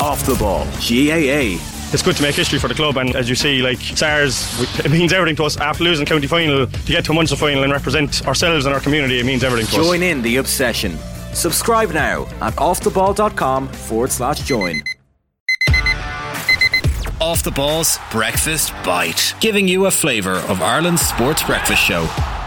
Off the Ball, GAA. It's good to make history for the club, and as you see, like SARS, it means everything to us. After losing county final, to get to a Munster final and represent ourselves and our community, it means everything to us. Join in the obsession. Subscribe now at offtheball.com/join. Off the Ball's Breakfast Bite, giving you a flavour of Ireland's sports breakfast show.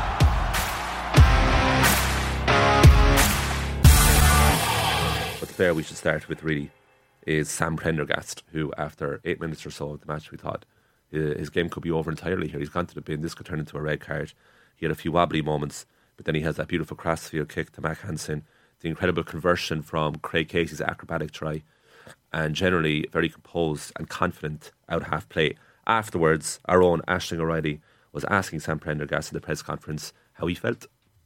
But the player we should start with really is Sam Prendergast, who after 8 minutes or so of the match, we thought his game could be over entirely here. He's gone to the bin. This could turn into a red card. He had a few wobbly moments, but then he has that beautiful crossfield kick to Mac Hansen, the incredible conversion from Craig Casey's acrobatic try, and generally very composed and confident out half play. Afterwards, our own Aisling O'Reilly was asking Sam Prendergast in the press conference how he felt.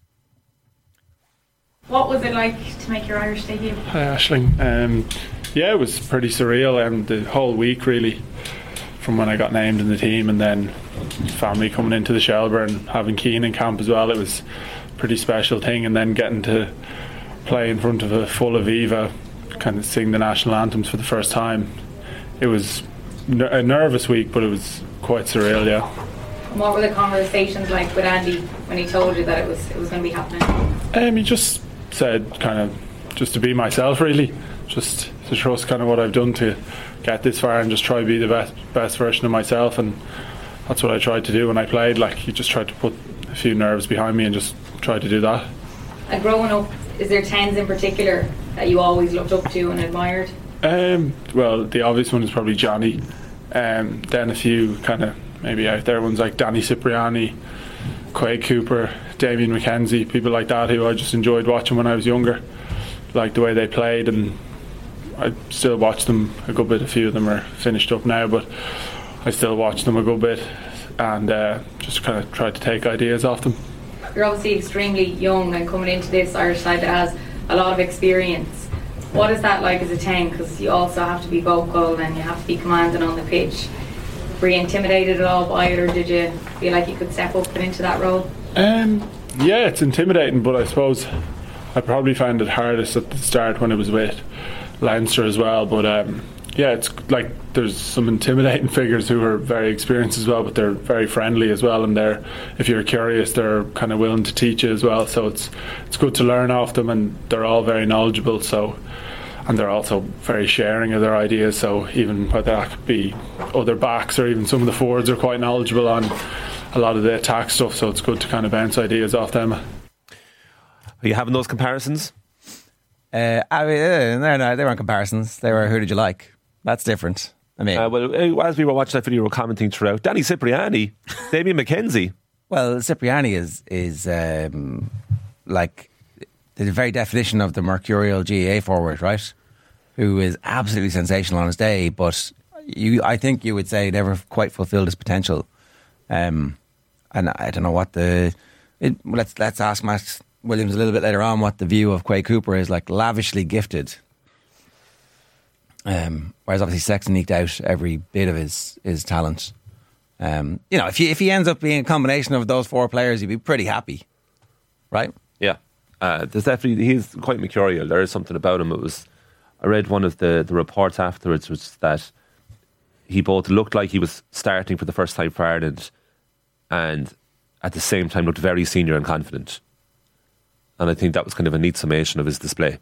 What was it like to make your Irish debut? Hi Aisling. Yeah, it was pretty surreal, and the whole week really, from when I got named in the team, and then family coming into the Shelbourne, having Keane in camp as well. It was a pretty special thing, and then getting to play in front of a full Aviva, kind of sing the national anthems for the first time. It was a nervous week, but it was quite surreal, yeah. And what were the conversations like with Andy when he told you that it was going to be happening? He just said kind of just to be myself, really, just to trust kind of what I've done to get this far and just try to be the best version of myself, and that's what I tried to do when I played. Like, he just tried to put a few nerves behind me and just tried to do that. And growing up, is there 10s in particular that you always looked up to and admired? Well, the obvious one is probably Johnny. Then a few kind of maybe out there ones like Danny Cipriani, Quade Cooper, Damien McKenzie, people like that who I just enjoyed watching when I was younger. Like the way they played, and I still watch them a good bit. A few of them are finished up now, but I still watch them a good bit, and just kind of try to take ideas off them. You're obviously extremely young and coming into this Irish side that has a lot of experience. What is that like as a 10? Because you also have to be vocal and you have to be commanding on the pitch. Were you intimidated at all by it, or did you feel like you could step up and into that role? Yeah, it's intimidating, but I suppose I probably found it hardest at the start when it was with Leinster as well. But yeah, it's like there's some intimidating figures who are very experienced as well, but they're very friendly as well, and they're, if you're curious, they're kind of willing to teach you as well. So it's good to learn off them, and they're all very knowledgeable. So, and they're also very sharing of their ideas. So even whether that could be other backs or even some of the forwards are quite knowledgeable on a lot of the attack stuff. So it's good to kind of bounce ideas off them. Are you having those comparisons? I mean, they weren't comparisons. They were who did you like? That's different. I mean, well, as we were watching that video, we were commenting throughout. Danny Cipriani, Damien McKenzie. Well, Cipriani is like the very definition of the mercurial GAA forward, right? Who is absolutely sensational on his day, but I think you would say never quite fulfilled his potential. And I don't know what let's ask Matt Williams a little bit later on what the view of Quade Cooper is, like lavishly gifted. Whereas obviously Sexton eked out every bit of his talent. You know, if he ends up being a combination of those four players, you'd be pretty happy, right? Yeah, there's definitely, he's quite mercurial. There is something about him. I read one of the reports afterwards was that he both looked like he was starting for the first time for Ireland, and at the same time looked very senior and confident. And I think that was kind of a neat summation of his display.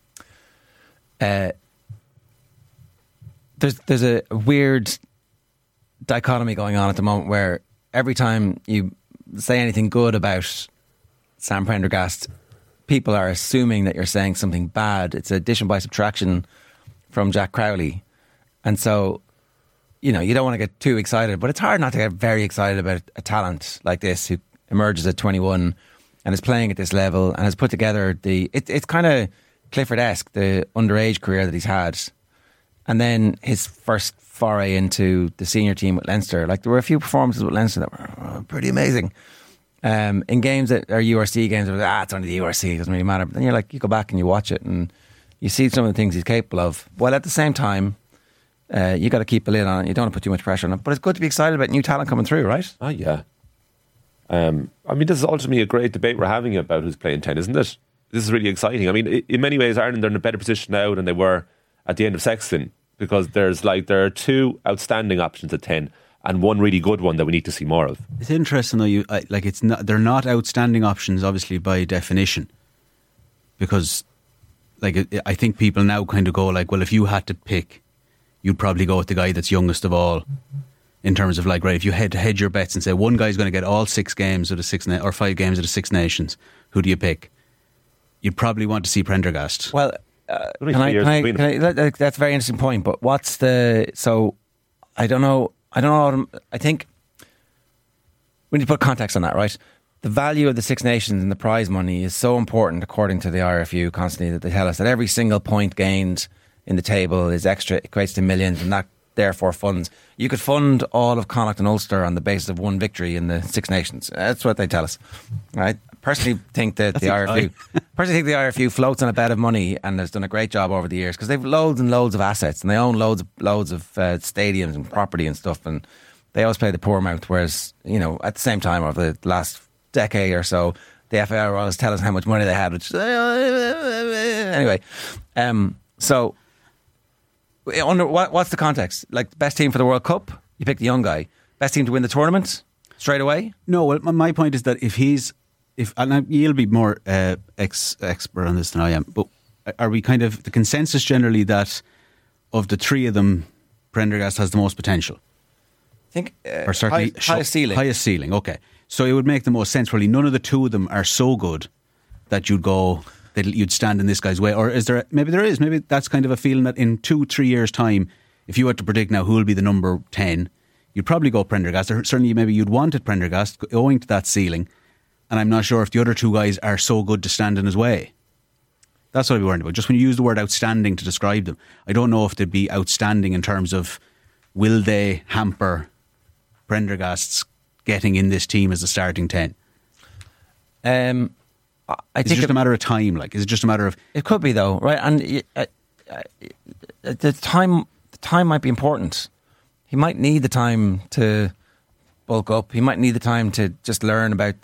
There's a weird dichotomy going on at the moment where every time you say anything good about Sam Prendergast, people are assuming that you're saying something bad. It's addition by subtraction from Jack Crowley. And so, you know, you don't want to get too excited, but it's hard not to get very excited about a talent like this who emerges at 21 and is playing at this level and has put together it's kind of Clifford-esque, the underage career that he's had. And then his first foray into the senior team with Leinster. Like, there were a few performances with Leinster that were pretty amazing. In games that are URC games, it's only the URC, it doesn't really matter. But then you go back and you watch it and you see some of the things he's capable of. While at the same time, you got to keep a lid on it. You don't want to put too much pressure on it. But it's good to be excited about new talent coming through, right? Oh, yeah. I mean, this is ultimately a great debate we're having about who's playing 10, isn't it? This is really exciting. I mean, in many ways, Ireland are in a better position now than they were at the end of Sexton. because there are two outstanding options at 10 and one really good one that we need to see more of. It's interesting though. They're not outstanding options, obviously by definition, because I think people now kind of go like, well, if you had to pick, you'd probably go with the guy that's youngest of all. In terms of if you had to hedge your bets and say one guy's going to get all 6 games of the or 5 games of the Six Nations, who do you pick? You'd probably want to see Prendergast. Well, can I, that's a very interesting point. But what's I don't know. I think we need to put context on that, right? The value of the Six Nations and the prize money is so important, according to the IRFU, constantly, that they tell us that every single point gained in the table is extra, equates to millions, and that therefore funds. You could fund all of Connacht and Ulster on the basis of one victory in the Six Nations. That's what they tell us. Right? Personally think that the IRFU floats on a bed of money and has done a great job over the years, because they've loads and loads of assets and they own loads of stadiums and property and stuff, and they always play the poor mouth. Whereas, at the same time, over the last decade or so, the FAI always tell us how much money they had, which anyway. So what's the context? Like, best team for the World Cup, you pick the young guy. Best team to win the tournament straight away? No, well, my point is that and you'll be more expert on this than I am, but are we kind of the consensus generally that of the 3 of them, Prendergast has the most potential? I think or certainly highest ceiling. Highest ceiling, okay. So it would make the most sense. Probably none of the 2 of them are so good that you'd stand in this guy's way. Or is there? Maybe there is. Maybe that's kind of a feeling that in 2-3 years' time, if you had to predict now who will be the number 10, you'd probably go Prendergast. Or certainly, maybe you'd want it Prendergast owing to that ceiling. And I'm not sure if the other 2 guys are so good to stand in his way. That's what I'd be worried about. Just when you use the word outstanding to describe them, I don't know if they'd be outstanding in terms of will they hamper Prendergast's getting in this team as a starting 10. I think it's just a matter of time. Is it just a matter of? It could be though, right? And the time might be important. He might need the time to bulk up. He might need the time to just learn about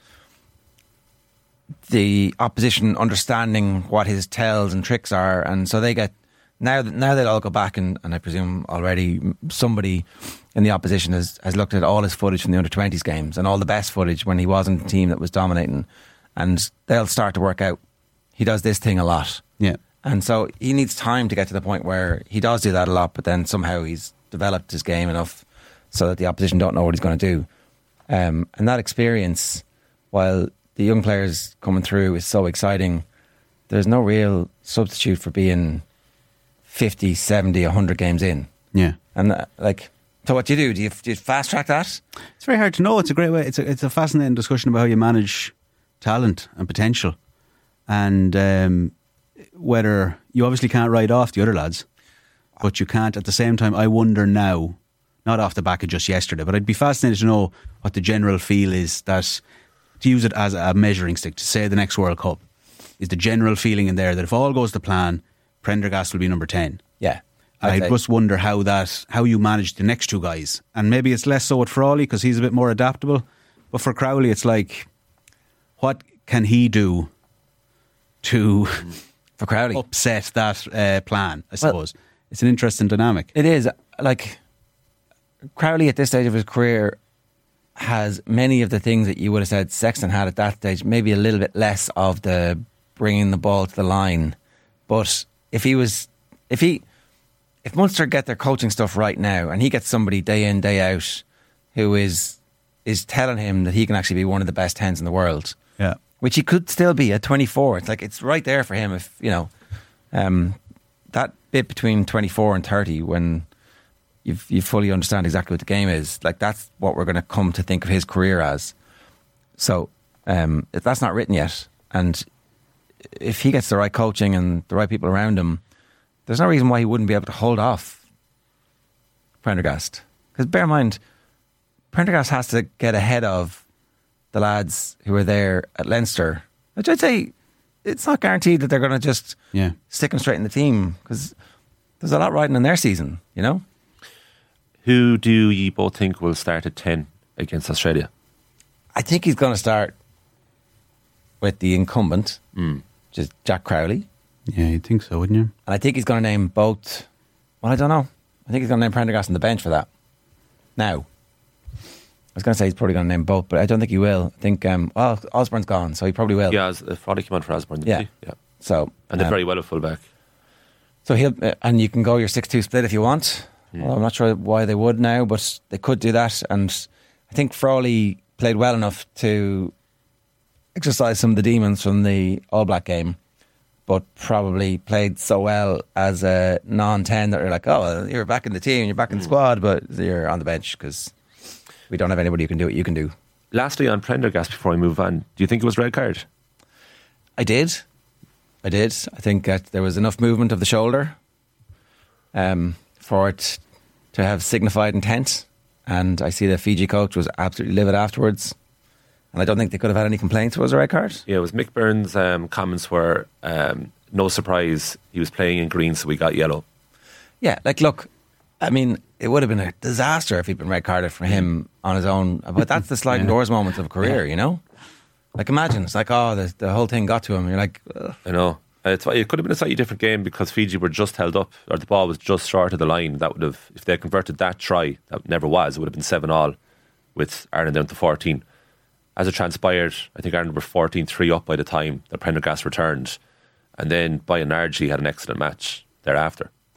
the opposition, understanding what his tells and tricks are, and so they get now they'll all go back and I presume already somebody in the opposition has looked at all his footage from the under-20s games and all the best footage when he wasn't a team that was dominating, and they'll start to work out he does this thing a lot. Yeah. And so he needs time to get to the point where he does do that a lot, but then somehow he's developed his game enough so that the opposition don't know what he's going to do. And that experience, while the young players coming through is so exciting, there's no real substitute for being 50, 70, 100 games in. Yeah. And so what do you do? Do you fast track that? It's very hard to know. It's a great way. It's a fascinating discussion about how you manage talent and potential, and whether you obviously can't write off the other lads, but you can't at the same time. I wonder now, not off the back of just yesterday, but I'd be fascinated to know what the general feel is, that to use it as a measuring stick to say the next World Cup, is the general feeling in there that if all goes to plan, Prendergast will be number 10. Yeah. I just wonder how you manage the next 2 guys. And maybe it's less so with Frawley because he's a bit more adaptable. But for Crowley, it's like, what can he do to for Crowley upset that plan, I suppose? Well, it's an interesting dynamic. It is. Crowley at this stage of his career has many of the things that you would have said Sexton had at that stage, maybe a little bit less of the bringing the ball to the line. But if Munster get their coaching stuff right now and he gets somebody day in, day out who is telling him that he can actually be one of the best 10s in the world, yeah, which he could still be at 24. It's right there for him if, that bit between 24 and 30 when you fully understand exactly what the game is, that's what we're going to come to think of his career as. So if that's not written yet, and if he gets the right coaching and the right people around him, there's no reason why he wouldn't be able to hold off Prendergast. Because bear in mind, Prendergast has to get ahead of the lads who are there at Leinster, which I'd say it's not guaranteed that they're going to just stick him straight in the team, because there's a lot riding in their season, Who do you both think will start at 10 against Australia? I think he's going to start with the incumbent, which is Jack Crowley. Yeah, you'd think so, wouldn't you? And I think he's going to name both Well, I don't know. I think he's going to name Prendergast on the bench for that. Now, I was going to say he's probably going to name both, but I don't think he will. I think, Osborne's gone, so he probably will. Yeah, Frawley came on for Osborne, didn't he? Yeah. So, and did very well at fullback. So he'll, and you can go your 6-2 split if you want. Well, I'm not sure why they would now, but they could do that. And I think Frawley played well enough to exercise some of the demons from the All Black game, but probably played so well as a non-10 that you're like, oh, well, you're back in the team, you're back in the squad, but you're on the bench because we don't have anybody who can do what you can do. Lastly, on Prendergast, before we move on, do you think it was red card? I did. I think that there was enough movement of the shoulder for it to have signified intent. And I see the Fiji coach was absolutely livid afterwards. And I don't think they could have had any complaints. Was a red card? Yeah, it was Mick Byrne's comments were, no surprise, he was playing in green, so we got yellow. Yeah, like, look, I mean, it would have been a disaster if he'd been red carded for him on his own. But that's the sliding doors moments of a career, you know? Like, imagine, it's like, the whole thing got to him. You're like, ugh. I know. It could have been a slightly different game because Fiji were just held up, or the ball was just short of the line. That would have, if they converted that try, that never was, it would have been 7-7 with Ireland down to 14. As it transpired, I think Ireland were 14-3 up by the time that Prendergast returned. And then by and large, he had an excellent match thereafter.